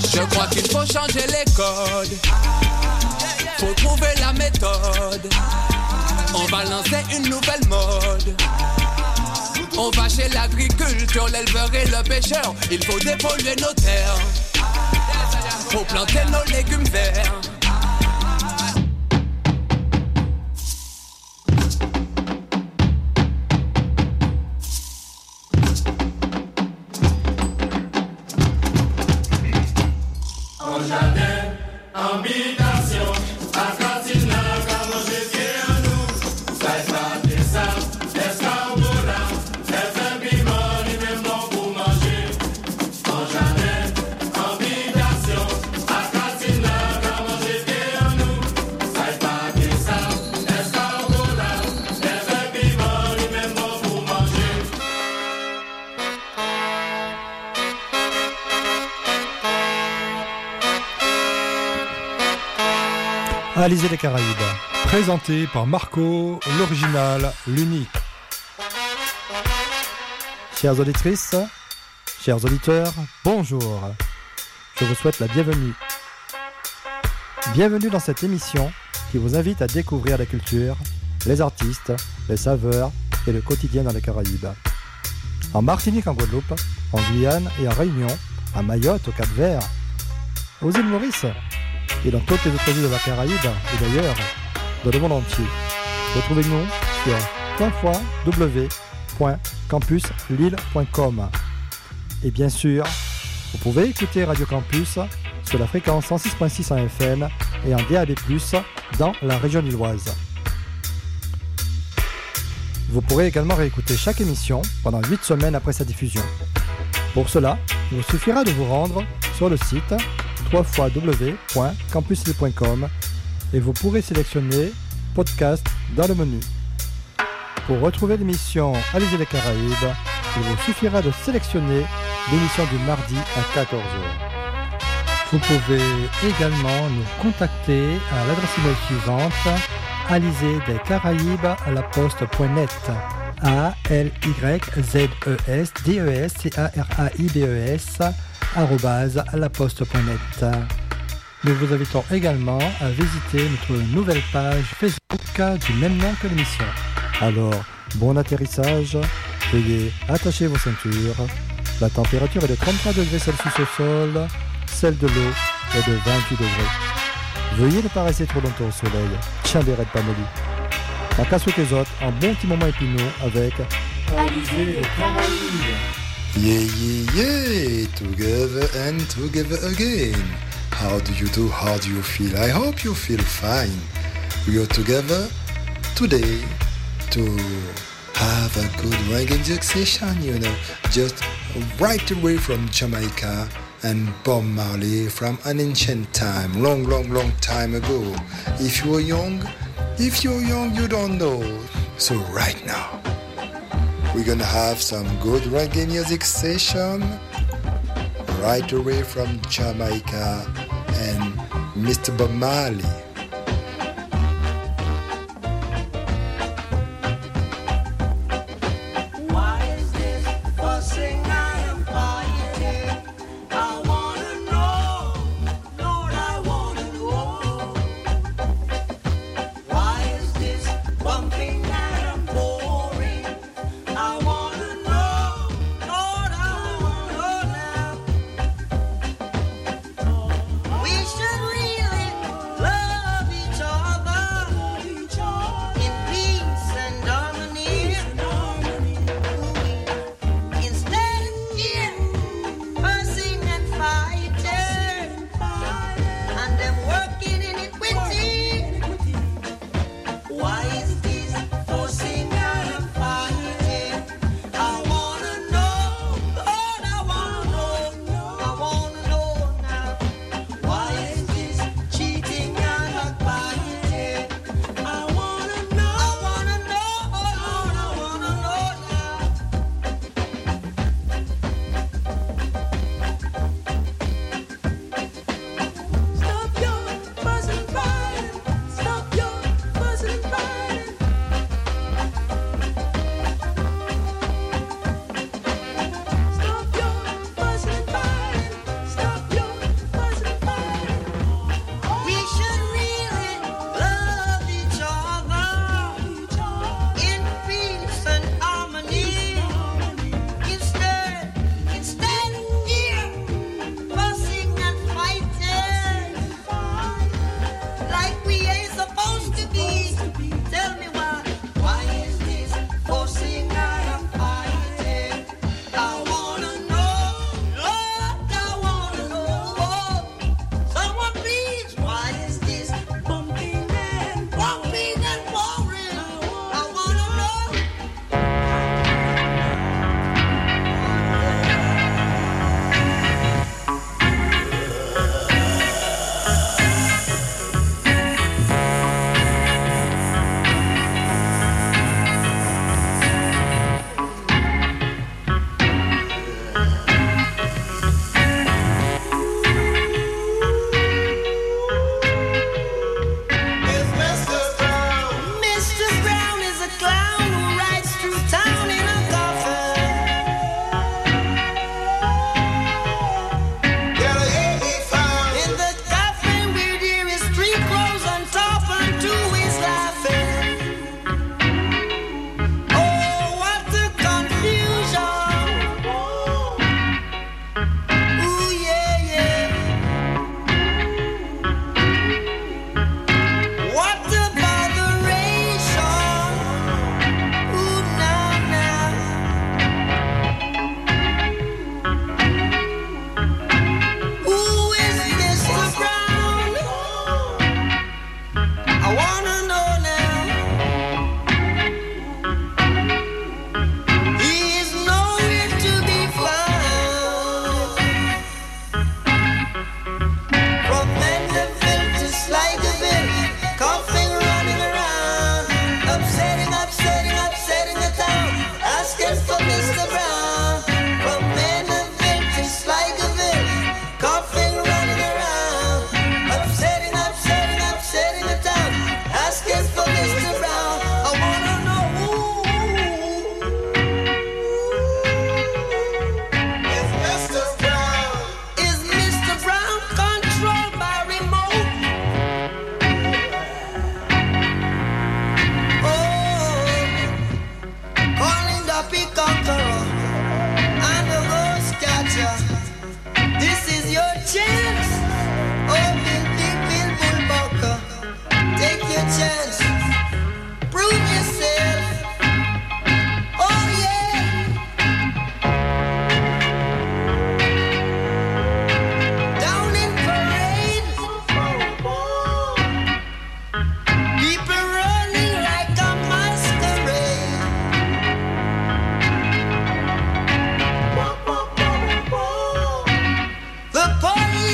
Je crois qu'il faut changer les codes. Faut trouver la méthode. On va lancer une nouvelle mode. On va chez l'agriculture, l'éleveur et le pêcheur. Il faut dépolluer nos terres. Faut planter nos légumes verts. En jardin, habitation, à Catina, comme je viens à nous. Ça est pas des sables, des scarboras, des imprimants, ni même bon pour manger. En jardin, habitation, à Catina, comme je viens à nous. Ça est pas des sables, des scarboras, des imprimants, ni même bon pour manger. Alizé des Caraïbes, présenté par Marco, l'original, l'unique. Chères auditrices, chers auditeurs, bonjour. Je vous souhaite la bienvenue. Bienvenue dans cette émission qui vous invite à découvrir la culture, les artistes, les saveurs et le quotidien dans les Caraïbes. En Martinique, en Guadeloupe, en Guyane et en Réunion, à Mayotte, au Cap-Vert, aux îles Maurice et dans toutes les autres îles de la Caraïbe et d'ailleurs dans le monde entier. Retrouvez-nous sur www.campuslille.com. Et bien sûr, vous pouvez écouter Radio Campus sur la fréquence 106.6 en FM et en DAB+, dans la région lilloise. Vous pourrez également réécouter chaque émission pendant 8 semaines après sa diffusion. Pour cela, il vous suffira de vous rendre sur le site www.campuslille.com et vous pourrez sélectionner podcast dans le menu. Pour retrouver l'émission Alizé des Caraïbes, il vous suffira de sélectionner l'émission du mardi à 14h. Vous pouvez également nous contacter à l'adresse email suivante alizedescaraibes@laposte.net @laposte.net. Nous vous invitons également à visiter notre nouvelle page Facebook du même nom que l'émission. Alors, bon atterrissage, veuillez attacher vos ceintures. La température est de 33 degrés Celsius au sol, celle de l'eau est de 28 degrés. Veuillez ne pas rester trop longtemps au soleil, Chambéret Pameli. La casse aux autres, un bon petit moment épineux avec Alizé des Caraïbes. Yeah, yeah, yeah, together and together again. How do you do? How do you feel? I hope you feel fine. We are together today to have a good reggae session, you know, just right away from Jamaica and Bob Marley from an ancient time, long, long, long time ago. If you're young, you don't know. So right now, we're gonna have some good reggae music session right away from Jamaica and Mr. Bob Marley. We should really love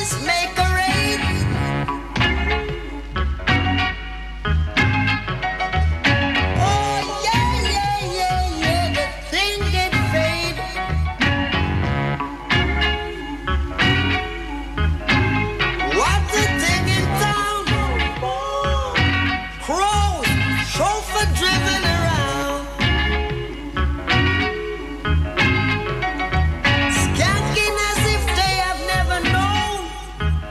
police make a raid. Oh yeah, yeah, yeah, yeah, the thing get fade. What's the thing in town? Crows, chauffeur driven around. Skanking as if they have never known.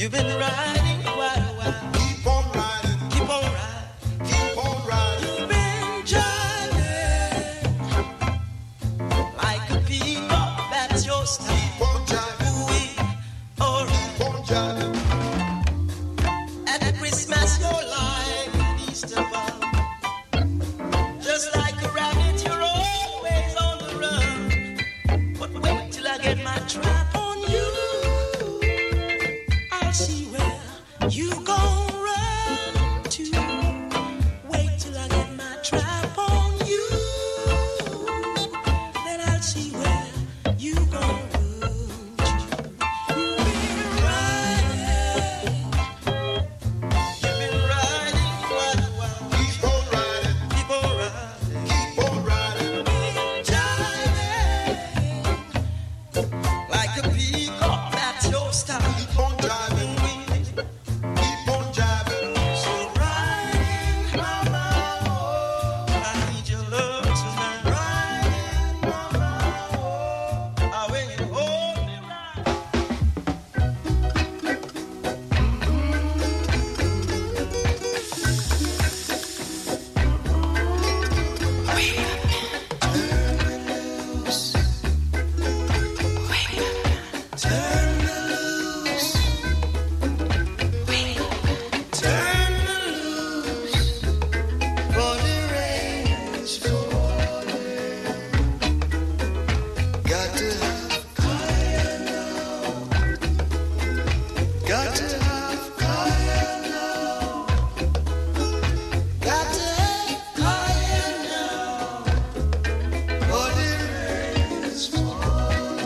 You've been riding quite a while. Keep on riding. Keep on riding. Keep on riding. You've been driving like a peacock. That's your style. Keep on jiving. Ooh-wee, all right. Keep on jiving. At Christmas you're like an Easter bunny. Just like a rabbit, you're always on the run. But wait till I get my trap on you. I'll see where you gon' run to. Wait till I get my trap on you. Then I'll see where you gon' run to. You've been riding. You've been riding quite a while. Keep on riding. Keep on riding. Keep on riding. Jiving like a peacock. That's your style. Keep on jiving. Keep on jiving. So riding, mama, oh, I need your love tonight. Riding, mama, oh, when you hold me right. Turn me loose. Turn me loose. For the rain is falling. Got to have fire now. Got to have fire now. Got to have fire now. For the rain is falling.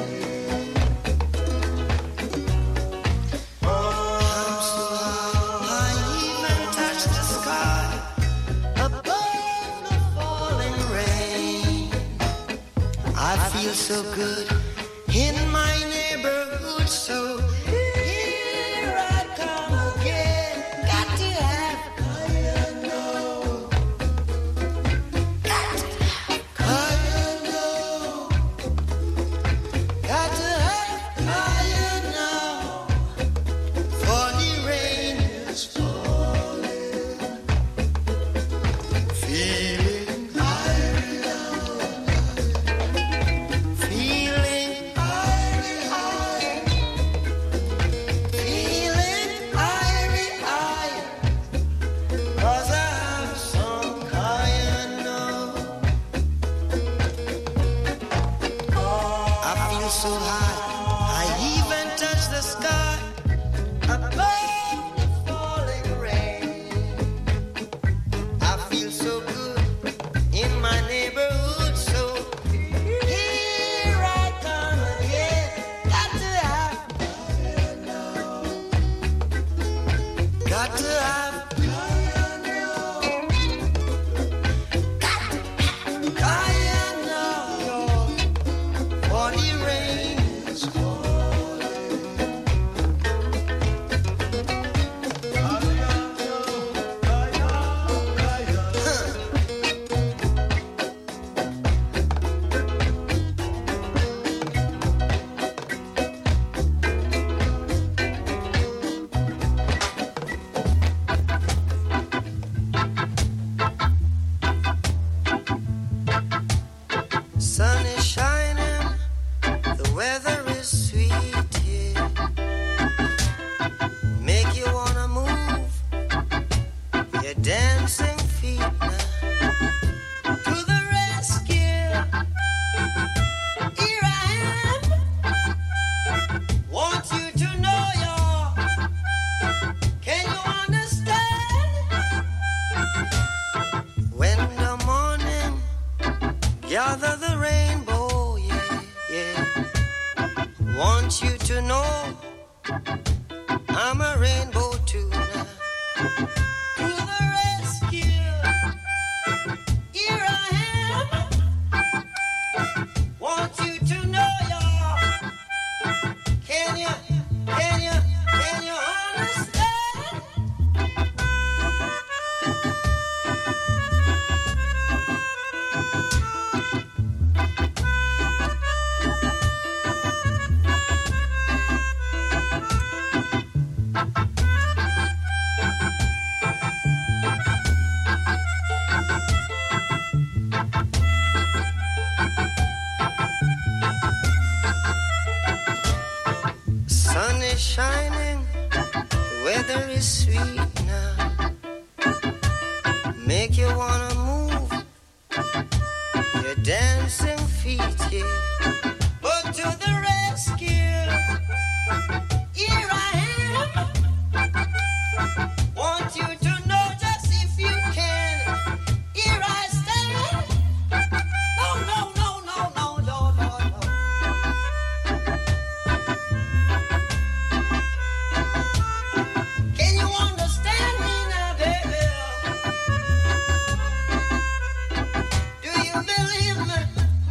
I even touch the sky above the falling rain. I feel so good in my neighborhood, so here I come again. Got to have fire now. Got to have fire now. Got to have fire now. For the rain is falling. Feeling Feeling irie, feeling irie, 'cause I have some kind of. I feel so high, I even touch the sky above the falling rain. I feel so good in my neighborhood, so here I come again. Got to have fire now. Got to have fire now. Got to have fire now. For the rain is falling. Sun is shining, the weather is sweet, yeah. Make you wanna move your dancing feet now. To the rescue, here I am. Want you to know can you understand? When the morning gather the rainbow, yeah, yeah. Want you to know I'm a rainbow too now. To the rescue, here I am. Want you to know can you understand? is shining, the weather is sweet now. Make you wanna move your dancing feet, yeah. But to the rescue, here I am. Want you to know just if you can. Here I stand. No, no, no, no, no, no, no, no. Can you understand me now, baby? Do you believe me?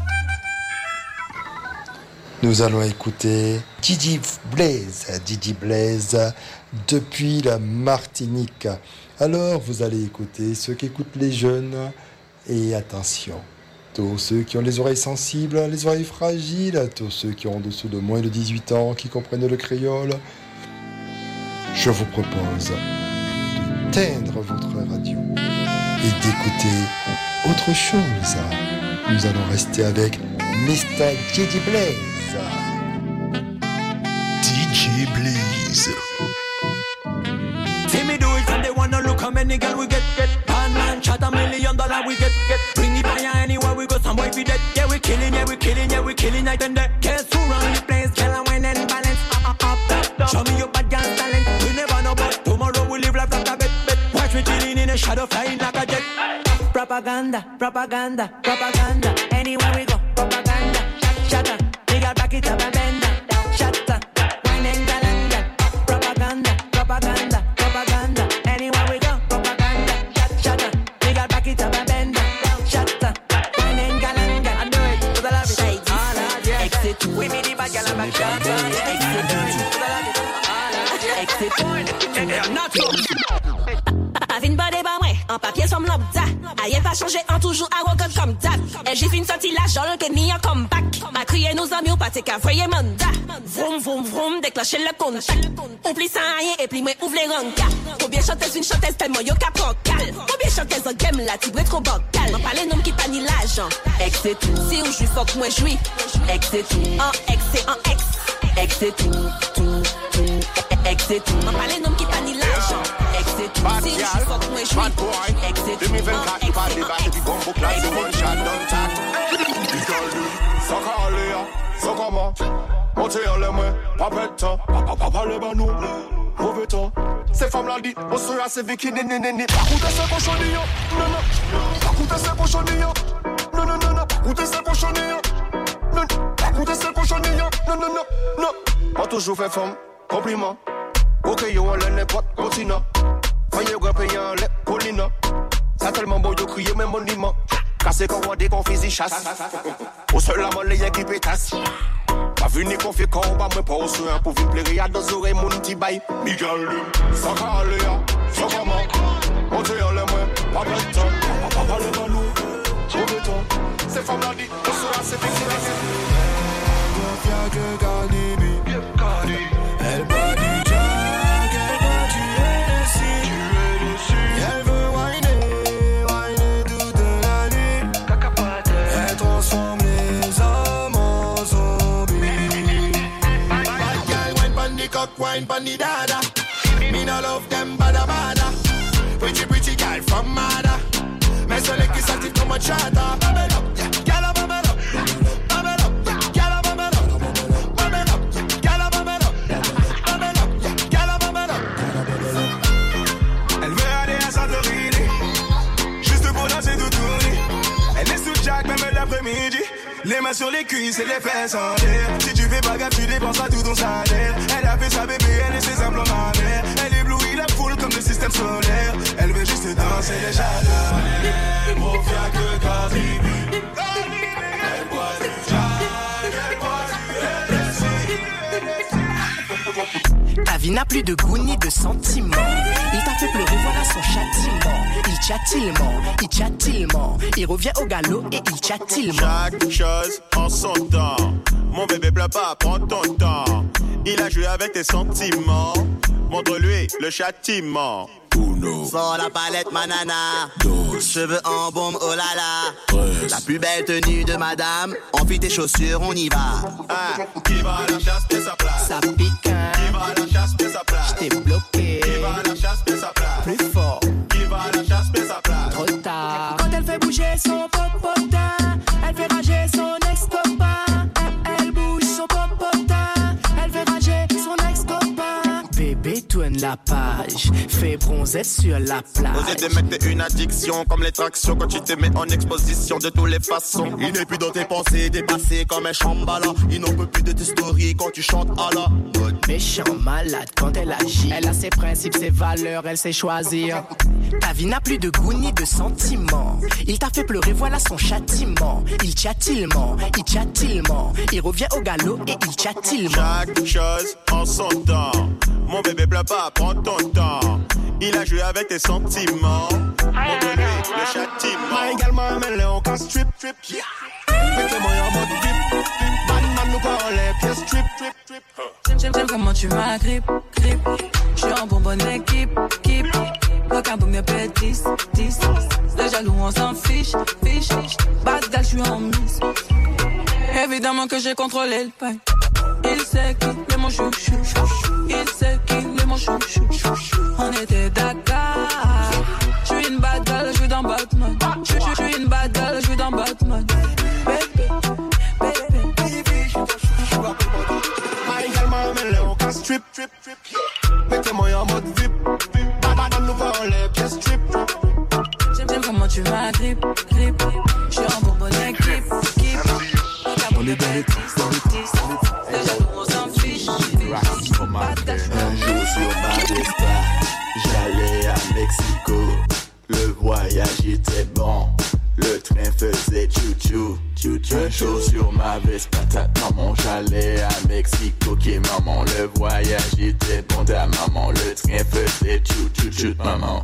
Nous allons écouter Didi Blaze depuis la Martinique. Alors vous allez écouter ceux qui écoutent les jeunes et attention, tous ceux qui ont les oreilles sensibles, les oreilles fragiles, tous ceux qui ont en dessous de moins de 18 ans, qui comprennent le créole, je vous propose de teindre votre radio et d'écouter autre chose. Nous allons rester avec Mr. Didi Blaze. DJ Blaze. See me do it and they wanna look how many girl we get. Pan man shot $1 million we get. Bring the fire anywhere we go, some boy be dead. Yeah we killing night and day. Guess who run the place, girl and win and balance. Up. Show me your bad girl talent. We never know but tomorrow we live life like a bet. Watch me chilling in a shadow flying like a jet. Propaganda, propaganda, propaganda. Anywhere we go, propaganda. Shut up, nigga back it up and bend down. Shut up, wine and galanga. Propaganda, propaganda, propaganda. Anywhere we go, propaganda. Shut up, nigga back it up and bend down. Shut up, wine and galanga. I do it, 'cause I love it. Exit, we me the bad girl and back shot. Exit, 'cause I love it. Exit, not so. Avine bade ba mwen, en papier som lambda. Ayen pa chanje, en toujours arrogant comme dab. El j'ai fin sorti la jol que ni un comeback. Ma crié nos amis ou pas t'es qu'à voyer mandat. Vroom, vroom, vroom, déclencher le contact. Oublie ça rien et puis moi ouvre les rangas. Combien chanteuse une chanteuse tellement yo cap cal. Combien chanteuse en game la tibre trop bancal. M'en parle nom qui pas ni l'argent. Ex c'est tout. Si ou j'suis fuck moi j'suis. Ex c'est tout. En ex c'est en ex. Ex c'est tout, tout, tout. Ex c'est tout. M'en parle nom qui pas ni l'argent. Ex c'est tout. Si ou j'suis fuck moi j'suis. Ex c'est tout. En ex c'est en ex. So comment, montez en l'air, pas de temps, pas le banou, mauvais temps. Ces femmes-là dit, on sera ces vicky, nénénéné. Pas coûter ces cochonillons, non, non. Pas coûter ces cochonillons, non, non, non, non. Pas coûter ces cochonillons, non, pas coûter ces cochonillons, non, non, non, non. On toujours fait femme, compliment. Ok, yo, on l'a n'importe continent. Quand yo, grand pays en lait, colline. Ça tellement beau, yo, crier même monument. Cassé qu'on voit des confises chasse. Au seul la monnaie qui pétasse. Pas venu qu'on fait combat, moi pas au soin. Pour vous plaire, y'a deux oreilles, mon petit bail. Miguel, sans caléa, sans comment. Montez en l'air, pas de temps. Pas le balou, mauvais temps. Ces femmes-là dit, on sera assez fixé. Elle que Cardi. Elle bat du jack, elle bat du NSI. Elle veut whiner toute la nuit. Elle transforme les hommes en zombies. Bad girl wine pon the cock, wine pon the dada. Me no love them bada bada. Pretty girl from Mada. Mais seul qui s'active comme un chata. Bubble up, yeah, girl bubble up. Bubble up, yeah, girl bubble up. Bubble up, yeah, girl bubble up. Bubble up, yeah, girl bubble up. Elle veut aller à Santorini, juste pour danser tout tourner. Elle est sous Jack même l'après-midi. Les mains sur les cuisses et les fesses en l'air. Si tu fais pas gaffe, tu dépenseras tout ton salaire. Elle a fait sa bébé, elle et ses implants ma mère. Elle éblouit la foule comme le système solaire. Elle veut juste danser les chaleurs. Elle more fière que Cardi B. Elle boit du Jack, elle boit du NSI. Ta vie n'a plus de goût ni de sentiment. Il t'a fait pleurer, voilà son châtiment. Il tchattilement. Il revient au galop et il tchattilement. Chaque chose en son temps. Mon bébé pleure pas, prends ton temps. Il a joué avec tes sentiments. Montre-lui le châtiment. 1, Uno. Sors la palette, manana. Dos. Cheveux en baume, oh là là. Tres. La plus belle tenue de madame. Enfile tes chaussures, on y va. Qui va à la chasse, paie sa place. Ça pique, hein. Qui va à la chasse, paie sa place. J't'ai bloqué. Qui va à la chasse, paie sa place. Plus fort. Qui va à la chasse, paie sa place. Trop tard. Quand elle fait bouger son popotin, elle fait rager son ex-copain. Elle bouge son popotin, elle fait rager son ex-copain. Bébé tourne la page, fait bronzer sur la plage. Oser te mettre une addiction comme les tractions quand tu te mets en exposition de toutes les façons. Il n'est plus dans tes pensées, dépassé comme un chambala. Il n'en peut plus de tes stories quand tu chantes à la mode. Méchant malade quand elle agit. Elle a ses principes, ses valeurs, elle sait choisir. Ta vie n'a plus de goût ni de sentiments. Il t'a fait pleurer, voilà son châtiment. Il tchattillement, il revient au galop et il tchattillement. Chaque chose en son temps. Mon bébé pleure pas, prends ton temps. Il a joué avec tes sentiments. Montre-lui le châtiment. Également mêlé au cas strip. Mettez-moi en mode VIP. Man nous parle les pièces strip. J'aime comment tu m'agrippes. J'suis en bon bonne équipe. Aucun boum me pète 10. Les jaloux on s'en fiche. Bad gal j'suis en mise. Évidemment que j'ai contrôlé le pain. Il sait qu'il est mon chouchou. Il sait qu'il est mon chouchou. On était d'accord. J'suis une bad girl, j'suis dans Batman. J'suis une bad girl, j'suis dans Batman. Baby. Également mêlé au cas strip. Mettez-moi en mode VIP. Man nous parle les pièces strip. J'aime comment tu m'agrippes. J'suis en bon bonne équipe. On est dans les Les jaloux on s'en fiche. Un jour sur ma Vespa, j'allais à Mexico. Le voyage était bon, le train faisait chou-chou. Un jour sur ma Vespa, ta maman, j'allais à Mexico. Ok maman, le voyage était bon, ta maman, le train faisait chou-chou, maman.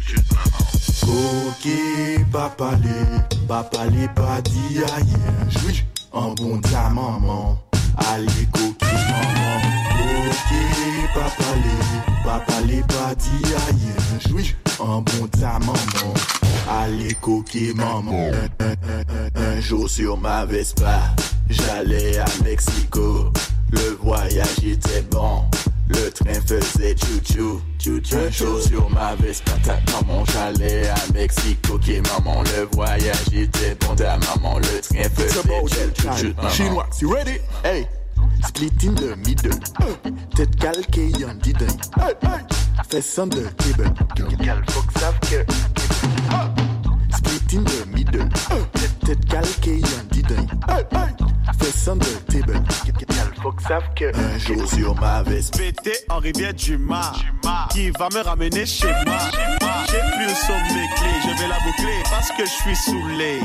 Ok, papa les pas dit aïe. En bon ta maman, allez coquille maman. Ok, papa les pas dit aïe. En bon ta maman, allez coquille maman. Un jour sur ma Vespa, j'allais à Mexico. Le voyage était bon, le train faisait chou-chou. Un jour sur ma Vespa, ta maman, j'allais à Mexico. Ok maman, le voyage était bon, ta maman, le train faisait chou-chou. Chinois, you ready? Hey, split in the middle. Tête calquée, y'en dit d'un. Fais on the table. Quel faut que savent que. Split in the middle. Tête calquée, y'en dit d'un. Fais on the table. Quel faut que savent que. Un jour sur ma veste. Pété en rivière du Mar. Qui va me ramener chez moi. J'ai plus où sont mes clés. Je vais la boucler parce que je suis saoulé.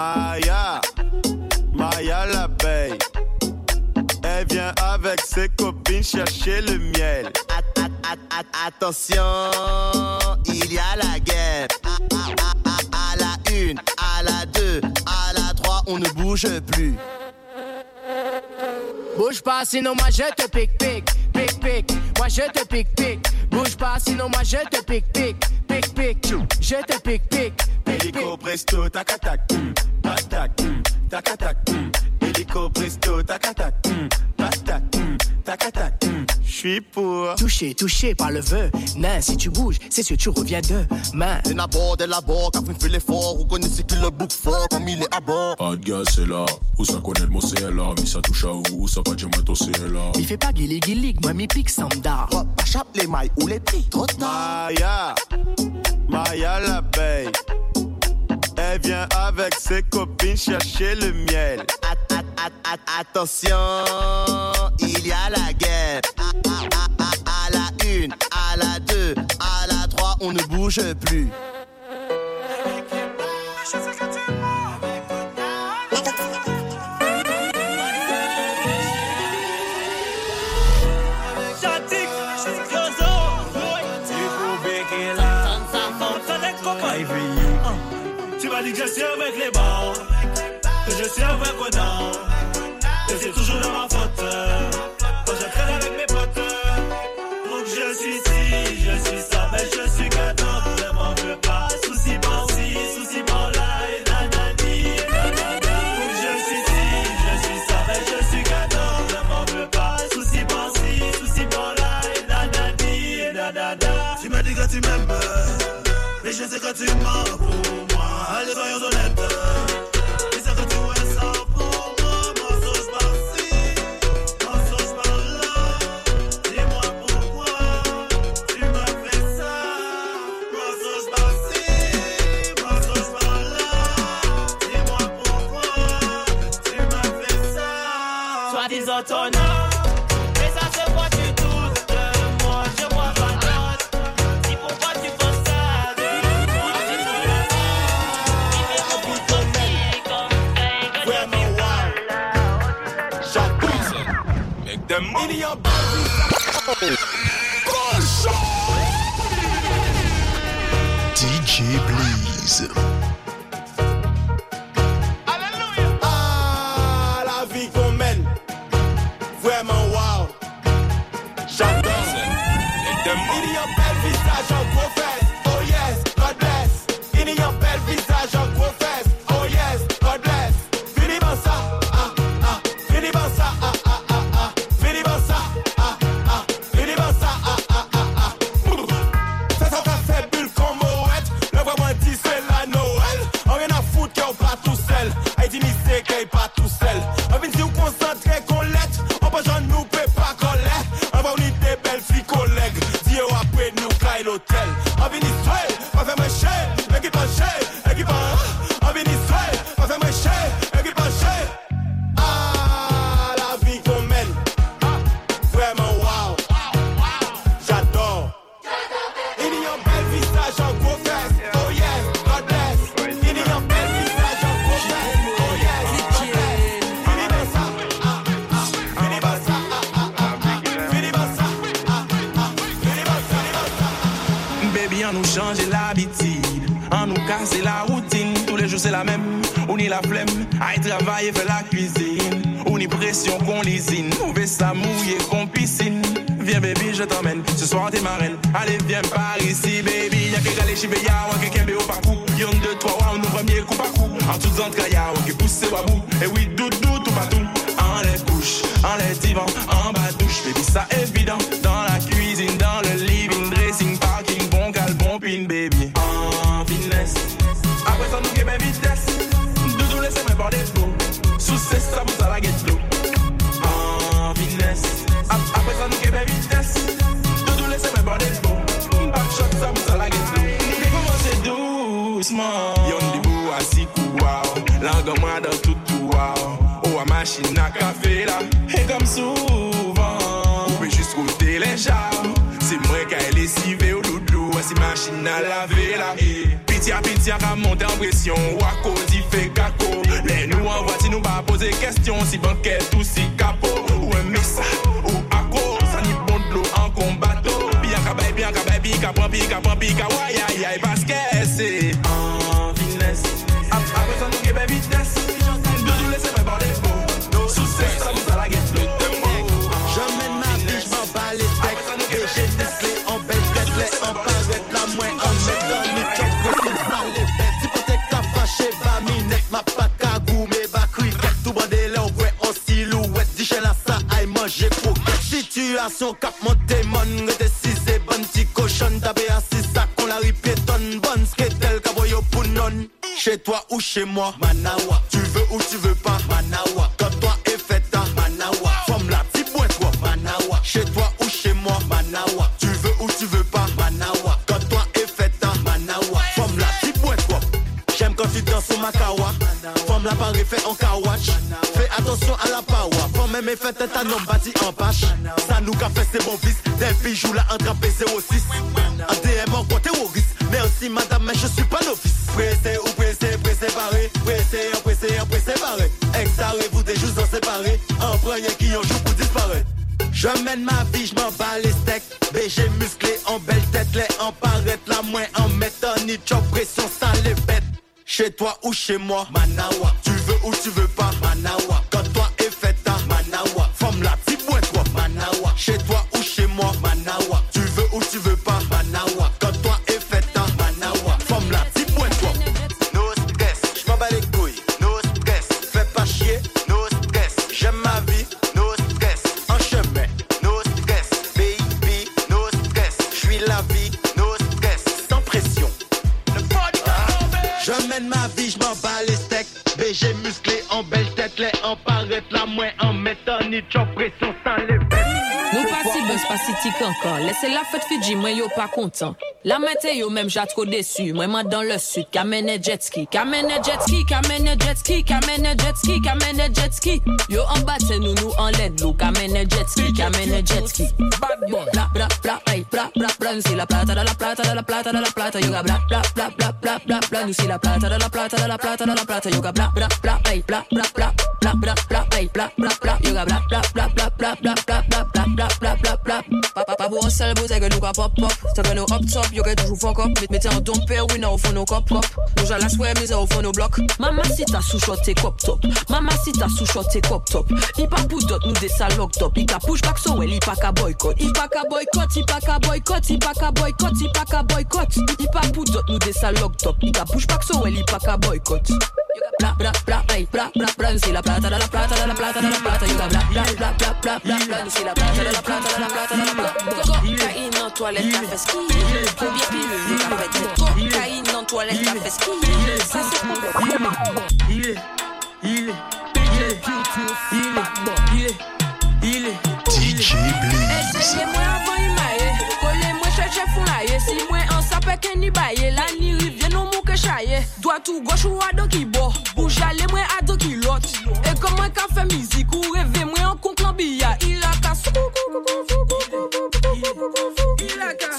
Maya l'abeille. Elle vient avec ses copines chercher le miel. Attention, il y a la guerre. À la 1, à la 2, à la 3, on ne bouge plus. Bouge pas sinon moi je te pique. Moi je te pique. Bouge pas sinon moi je te pique. Je te pique. Hélico presto tac-tac, tac-tac, tac-tac. Hélico presto tac-tac, tac-tac, tac-tac. J'suis pour touché par le vœu. Nain, si tu bouges, c'est sûr tu reviens demain. C'est d'abord, quand on fait l'effort. Vous connaissez que le bouc fort comme il est à bord. Pas de gaz, c'est là. Où ça connaît le mot, c'est là. Mais ça touche à où ça va dire moi, toi, c'est là. Il fait pas guili, moi, mi pique sans d'art. Chape les mailles ou les prix, trop tard. Maya l'abeille. Elle vient avec ses copines chercher le miel. Attention, il y a la guerre. À la 1, à la 2, à la 3, on ne bouge plus. Tu m'as dit que je suis avec les bons, que je suis un vrai connard, que c'est toujours de ma faute. Quand je traîne avec mes potes, donc je suis suis ci, je suis ça, mais je suis gâteau, ne m'en veux pas. Souci par-ci, souci par-là, et nanani, et nanana. Je suis ci, je suis ça, mais je suis gâteau, ne m'en veux pas. Souci par-ci, souci par-là, et nanani, et nanana. Tu m'as dit que tu m'aimes, mais je sais que tu mens pour moi. Allez, soyons honnêtes. Tu sais que tu es ça pour moi. Mensonge par-ci, mensonge par-là. Dis-moi pourquoi tu m'as fait ça. Mensonge par-ci, mensonge par-là. Dis-moi pourquoi tu m'as fait ça. Sois disant ton nom, mais ça c'est quoi tu doutes de moi, je vois pas d'autre. Dis pourquoi tu penses ça de moi, si tu veux pas. Vraiment wow. Chaque Make them move. in your body. DJ Blaze. Ah, la vie qu'on mène. Vraiment wow. J'adore. Make them move. In your bel visage en gros fesses. Oh yes, God bless. In your bel visage en gros fesses. Oh yes, God bless. Fini par ça, ah ah. Fini par ça, ah ah ah ah. Fini par ça, ah ah. Fini par ça, ah ah ah ah. Ça fait bulle comme Moët. Le vraiment dit c'est la Noël. On vient à foutre qu'on pas tout seul. Haïti ni c'est qu'il pas tout seul. On vient si on concentre qu'on l'est. On peut j'en nous paie pas qu'on l'est. On va unir des belles filles collègues. Dis après nous caille l'hôtel. On vient ici, on fait marcher. Équipe en chè, équipe en. On vient ici, on fait marcher. Équipe en chè. Ah, la vie qu'on mène. Vraiment wow. J'adore. Il y a un bel visage en gros fesses. Oh yes, God bless. Il y a un bel visage en gros fesses. Oh yes, God bless. Fini par ça, ah ah. Fini par ça, ah ah ah. Fini par ça, ah ah. Fini par ça, fini par ça. Baby, on nous change l'habitude, on nous casse la routine. Tous les jours c'est la même, on y la flemme. Aïe travailler, faire la cuisine. On y pression qu'on lésine. Ouvre ça mouillé qu'on piscine. Viens baby, je t'emmène, ce soir t'es ma reine. Allez viens par ici baby. Y'a que galé chivé ya, ou que kembe au parcours. Y'en deux, trois, on nous premier coup par coup. En tout temps ya, ou que pousse wabou. Et oui, doudou, tout partout. En les couches, en les divans, en bas douche. Baby ça évident, dans la cuisine, dans le living, dressing, parking, bon gal, bon pin baby. En finesse, après ça nous gué ben vitesse. Doudou laissez-moi par des flots. Sous ces sabots à la guette l'eau. En finesse, après ça nous gué ben vitesse. Doudou laissez-moi par des flots. Backshot sabots à la guette l'eau. Commencez doucement. Y'en des bouts à six coups, wow. Langue-moi dans tout wow. Oh, à machine à café là. Et comme souvent, on peut juste router les jambes. C'est moi qui ai lessivé au doudou. C'est machine à laver là. Pitié, à monter en pression. Wako, dit fait caco. Les nous en voiture, nous pas poser question. Si banquette ou si capot. Ou un messa, ou accro. Ça n'y bon de l'eau en combatto. Bien qu'à pica, ouais, aïe, aïe, parce que c'est en finesse. Après ça, nous gué ben vitesse. Doudou, laissez-moi par des mots. Sous sexe, ça vous a la guette. J'emmène ma vie, j'm'en bats les steaks. Et j'ai décelé en belle tête, les en parette, la moins en mettre dans les chocs. C'est ça les bêtes, si peut-être qu'à fâcher, va minette, ma pas qu'à goûter, va cricket, tout bandé là, ouais, en silhouette, dit chez la ça, aïe manger pour quelle situation, cap monté, mon, redécisé, bon petit cochon, t'avais assis ça, qu'on la ripiétonne, bonne sketel, cavoyo pour non. Chez toi ou chez moi, Manawa, tu veux ou tu veux pas, Manawa, quand toi est fait ta, Manawa, forme la petite boîte, toi, Manawa, chez toi ou chez moi, Manawa, tu veux ou tu veux pas, Manawa, quand toi est fait ta, Manawa, forme la petite boîte, toi. J'aime quand tu danses au Makawa, forme la parée fait en kawach, fais attention à la power, forme même fait tête un homme bâti en pâche, ça nous qu'a fait c'est bon fils, des filles jouent là attrapé 06, en DM en quoi terroriste, merci madame mais je suis pas novice, pressé ou pressé, préparé, pressé, paré, exarrez-vous des jours en séparés, en premier qui en joue pour disparaître. Je mène ma vie, je m'en bats les steaks. BG musclé en belle tête, les en paraître la moins en mettant ni chop pression, ça les bête. Chez toi ou chez moi, Manawa, tu veux ou tu veux pas, Manawa, quand toi est fait ta, Manawa, forme la petite boîte, toi, Manawa, chez toi ou chez moi, Manawa, tu veux ou tu BG musclé en belle tête, les en paraître la moins en mettant ni de pression sans les bêtes. Nous pas si bon, pas si tic encore. Laissez la fête Fidji, moi yo pas content. La météo même j'ai trop déçu. Moi man dans le sud, kamene jet ski, kamene jet ski, kamene jet ski, kamene jet ski, kamene jet ski. Yo en bas c'est nous en LED l'eau, kamene jet ski, kamene jet ski. Bad boy, bla bla bla, hey bla bla bla, nous c'est la plata, la plata, la plata, la plata. Yo bla bla bla bla bla bla bla, nous c'est la plata, la plata, la plata, la plata. Yo bla bla bla, hey bla bla bla bla bla bla, hey bla bla bla. Yo bla bla bla bla bla bla bla bla bla bla. Bla bla bla. Papa pour un seul bout, c'est que nous pas pop pop. C'est que nous up top, yo que toujours fuck up. Mettez en dompé, oui, non, au fond nos cop cop. Nous j'ai la souhait, mais au fond nos blocs. Maman, si t'as sous-shot, t'es cop top. Maman, si t'as sous-shot, t'es cop top. Il pas pour d'autres, nous des salocs top. Il ka push back, so well, il pas qu'à boycott. Il pas qu'à boycott, il pas qu'à boycott, il pas qu'à boycott, il pas qu'à boycott. Il pas pour d'autres, nous des salocs top. Il ka push back, so well, il pas qu'à boycott. Bla bla bla, hey bla bla bla, nous c'est la plata, la plata, la plata, la plata. Yo bla bla bla bla bla bla, nous c'est la plata, la plata, la plata, la plata. Cocaïne en toilette, t'as fait ski. Combien pilule, t'as fait cocaïne en toilette, t'as fait ski. Ça c'est il est DJ Blaze. Essayez-moi avant il maille, collez-moi chercher fou laye. Si moi en sape que ni baye, la ni rivière non mou que chaye. Doit tout gauche ou à dos qui bo, ou j'allais moi à dos qui l'autre. Et comment qu'a fait musique ou rêver moi en conclambia. Il a qu'à il a qu'à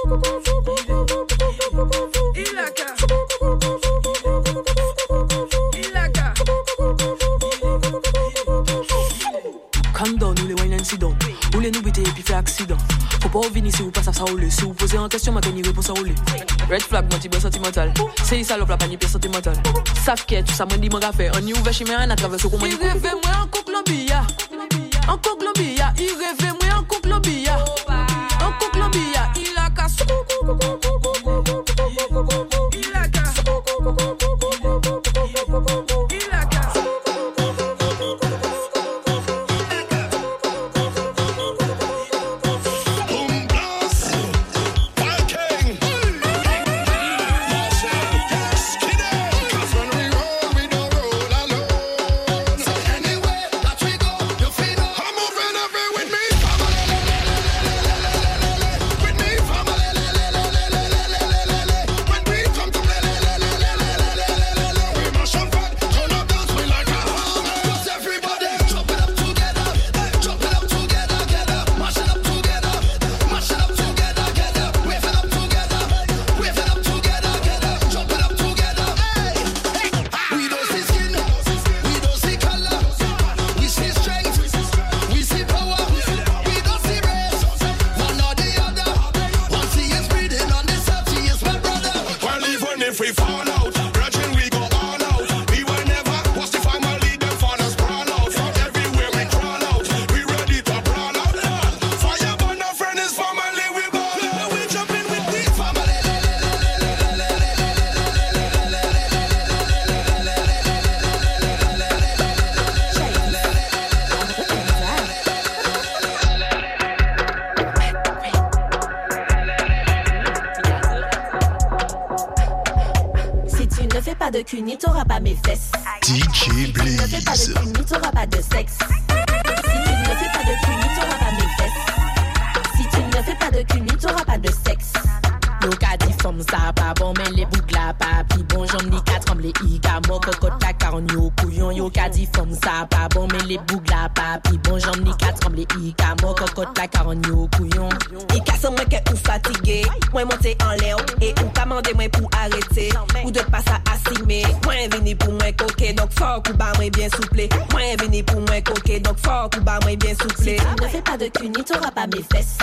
calm down, ou les wine and sit down. Ou les nous bêter et puis faire accident. Faut pas venir si vous passez ça rouler. Si vous posez en question, ma tenir réponse à rouler. Red flag, mon petit sentimental. C'est une salope, la panique sentimentale. Savent qu'il y a tout ça, moi dis mon gaffe. On y ouvert chez moi, à travers ce qu'on m'a dit. Il rêvait moi en Colombia. En Colombia, il rêvait moi en Colombia. En Colombia, il a cassé. Il a cassé. de cuni, t'auras pas mes fesses. DJ Blaze. Si tu ne fais pas de cuni, t'auras pas de sexe. Si tu ne fais pas de cuni, t'auras pas mes fesses. Si tu ne fais pas de cuni, t'auras pas de sexe. Yo ka di fom sa pa bon men les boucles la pa pi bon j'en ni ka tremble i ka mo cocotte la carne yo couillon yo ka di fom sa pa bon men les boucles la pa pi bon j'en ni ka tremble i ka mo cocotte la carne yo couillon et casse moi que ou fatigué moi monter en l'air et ou commander moi pour arrêter ou de pas ça assimé moi venu pour moi coquer donc fort ou ba moi bien souple moi venu pour moi coquer donc fort ou ba moi bien souple. Si tu ne fais pas de cuni t'auras pas mes fesses.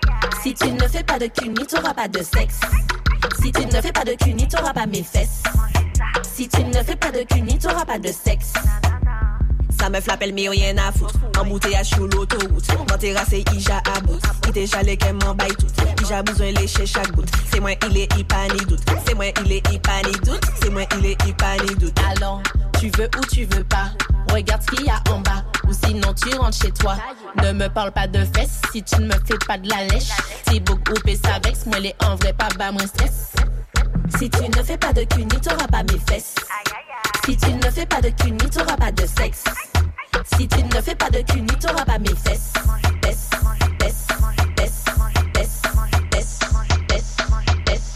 Si tu ne fais pas de cuni, t'auras pas de sexe. Si tu ne fais pas de cuni, t'auras pas mes fesses. Si tu ne fais pas de cuni, t'auras pas de sexe. Ça me flappelle mais rien à foutre. Embouteillage sur l'autoroute. Mon terrasse Ija à bout. Qui déjà les qu'elle m'en baille tout. Ija besoin lécher chaque goutte. C'est moi il est hyper ni doute. C'est moi il est hyper ni doute. C'est moi il est hyper ni doute. Alors, tu veux ou tu veux pas? Regarde ce qu'il y a en bas. Ou sinon tu rentres chez toi. Ne me parle pas de fesses si tu ne me fais pas de la lèche. Si beaucoup pèse ça vexe, moi les en vrai pas bas moins stress. Si tu ne fais pas de cuni, t'auras pas mes fesses. Si tu ne fais pas de cuni, t'auras pas de sexe. Si tu ne fais pas de cuni, t'auras pas mes fesses. Baisse, baisse, baisse, baisse, baisse, baisse, baisse.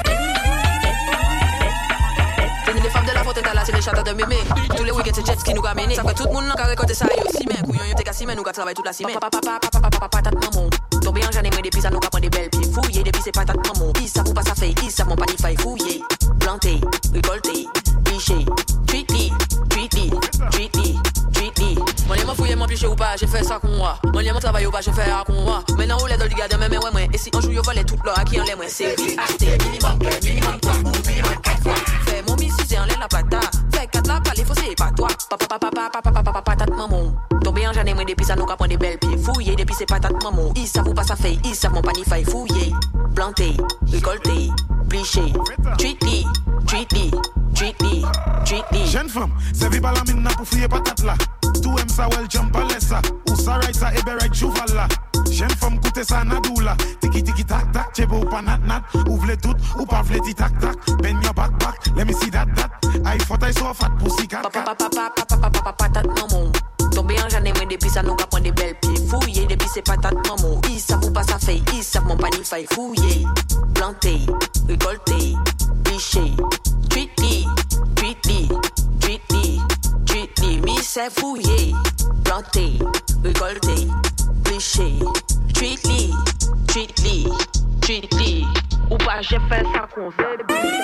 C'est les femmes de la fontaine, là, c'est les chanteurs de mémé. Tous les week-ends, c'est jet ski nous ramène. Ça fait tout le monde n'a qu'à récolter ça, et aussi, mais couillon, t'es qu'à s'y mettre, nous qu'à travailler toute la semaine. Patate maman. Tombé en janée, mais depuis ça, nous qu'à prendre des belles pieds. Fouiller, depuis c'est patate maman. Ils savent pas ça fait, ils savent mon panier faille. Fouiller, planter, récolter, licher, tweetly, tweetly, tweetly, tweetly. Mon lien m'a fouillé, mon piché ou pas, j'ai fait ça con moi. Mon lien m'a travaillé ou pas, j'ai fait ça con moi. Maintenant, on les donne du gars de même, ouais, ouais. Et si on joue, on vole tout l'or, à qui on l'aime, ouais, c'est acheter minimum 3 ou minimum 4 fois. Fais mon mi 6 et on l'aime la patate. Fais 4 la palais, faut c'est pas toi. Patate maman. Tombé en janée, moi depuis ça, nous qu'à prendre des belles pieds. Fouiller, depuis c'est patate maman. Ils savent pas ça fait, ils savent mon panier faille. Fouiller, planter, récolter, blicher, tweetly, tweetly, tweetly, tweetly. Jeune femme, c'est pas la mine pour fouiller patate là. Tout aime ça, well jump à l'aise ça. Ou ça right ça, et ben right chouval là. Jeune femme, coûte ça nadou là. Tiki tiki tac tac, t'es beau pas nat nat. Ouvre les toutes, ou pas v'lez dit tac tac. Ben your back back, let me see that that. I faut I so fat pussy cat cat. Patate maman. Tombé en janée, mais depuis ça, nous qu'à prendre des belles pieds. Fouiller, depuis c'est patate maman. Ils savent pas ça fait, ils savent mon panier faille. Fouiller, planter, récolter, licher, tweetly, tweetly, tweetly, tweetly. Mi c'est fouiller, planter, récolter, licher, tweetly, tweetly, tweetly. Ou pas j'ai fait ça qu'on veut.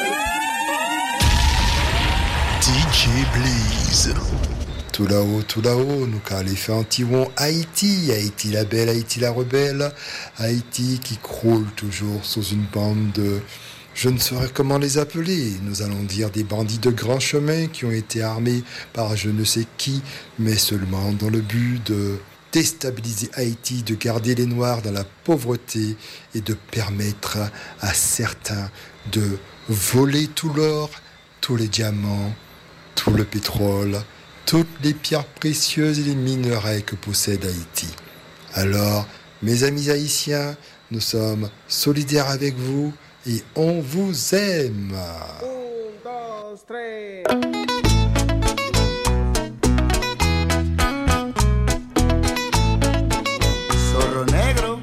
DJ Blaze. Tout là-haut, nous qualifions Haïti, Haïti la belle, Haïti la rebelle, Haïti qui croule toujours sous une bande de, je ne saurais comment les appeler, nous allons dire des bandits de grand chemin qui ont été armés par je ne sais qui, mais seulement dans le but de déstabiliser Haïti, de garder les Noirs dans la pauvreté et de permettre à certains de voler tout l'or, tous les diamants, tout le pétrole, toutes les pierres précieuses et les minerais que possède Haïti. Alors, mes amis haïtiens, nous sommes solidaires avec vous et on vous aime. 1, 2, 3. Zorro negro.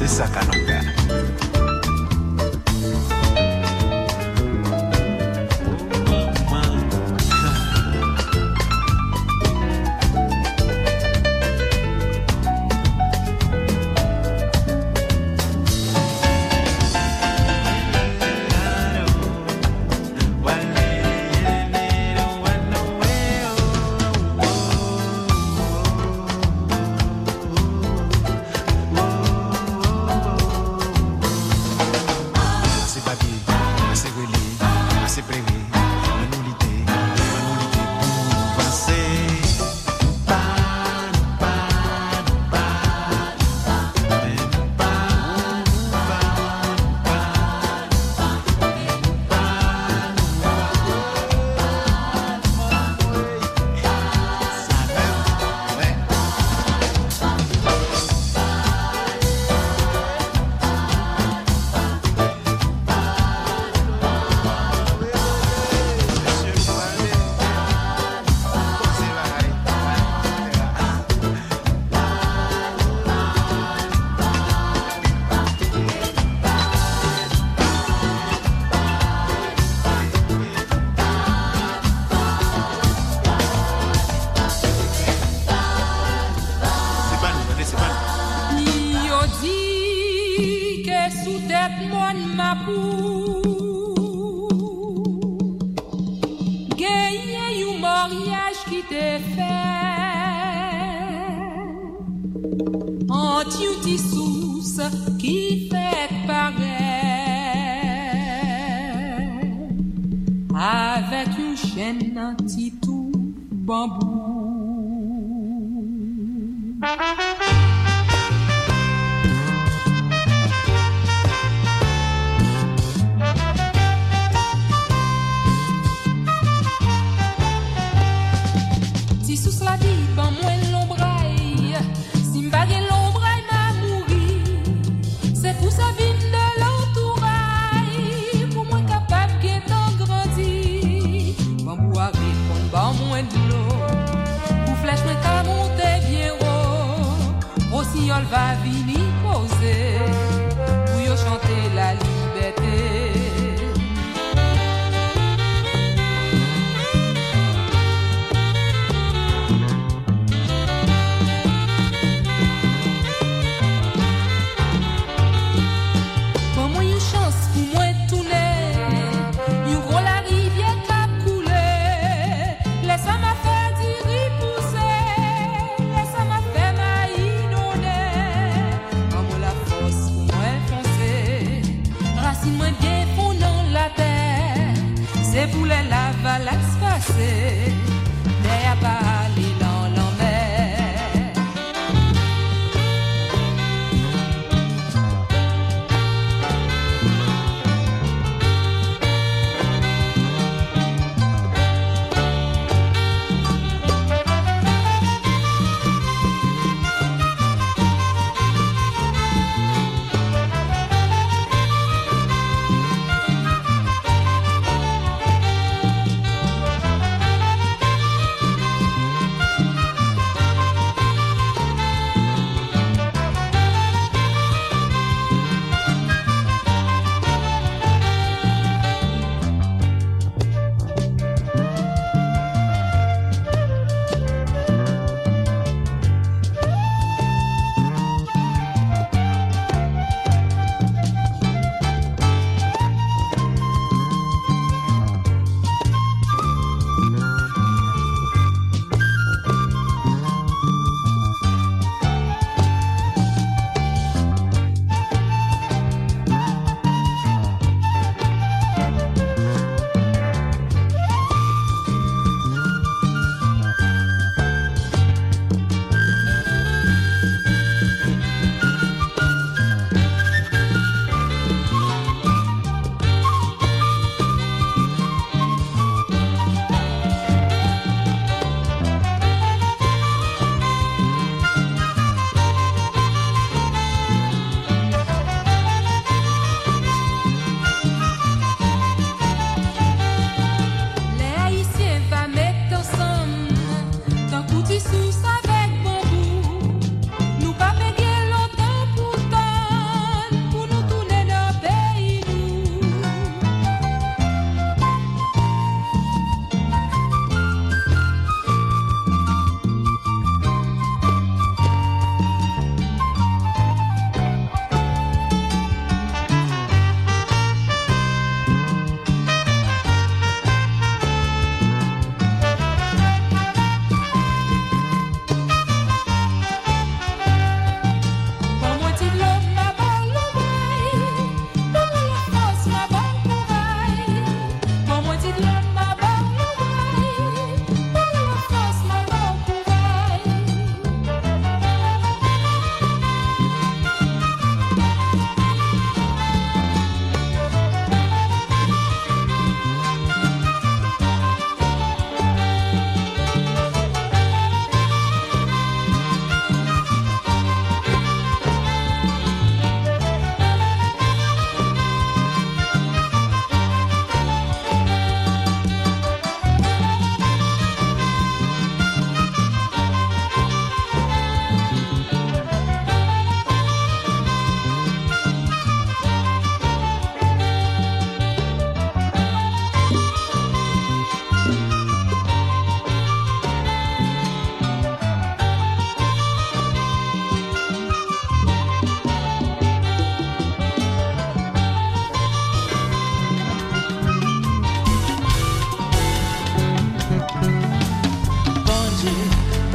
ça Kananga.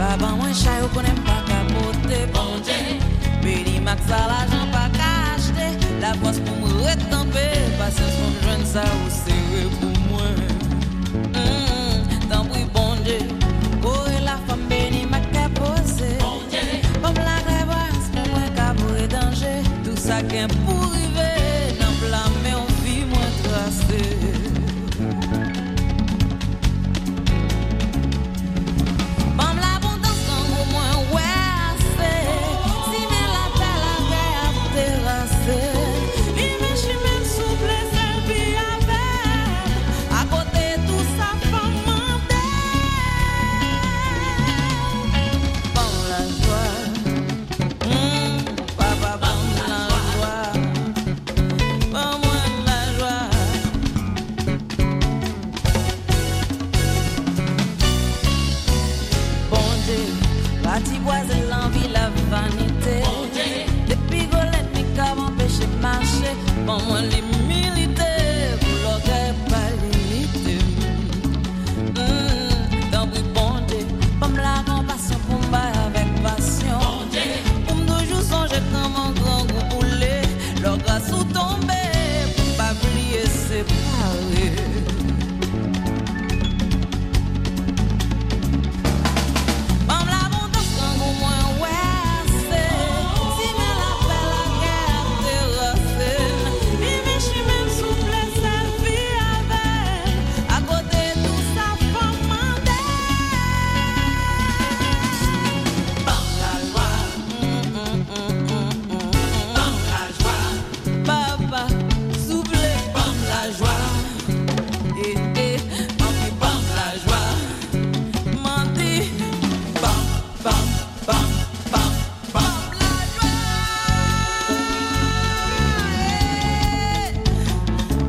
Papa moi chay ou connaît pas capoter bon Dieu. Béni max à l'argent pas acheter. La force pour me retamper. Patience pour me joindre ça ou c'est pour moi. Tant pis bon Dieu. Oh et la femme béni m'a caposé. Bon Dieu. Comme la grève, c'est moi capoter danger. Tout ça qu'un pour arriver. Dans la mais on vit moins tracé. L'envie, la vanité. Depuis golette, mes caves empêchent de marcher. Bon, moi, les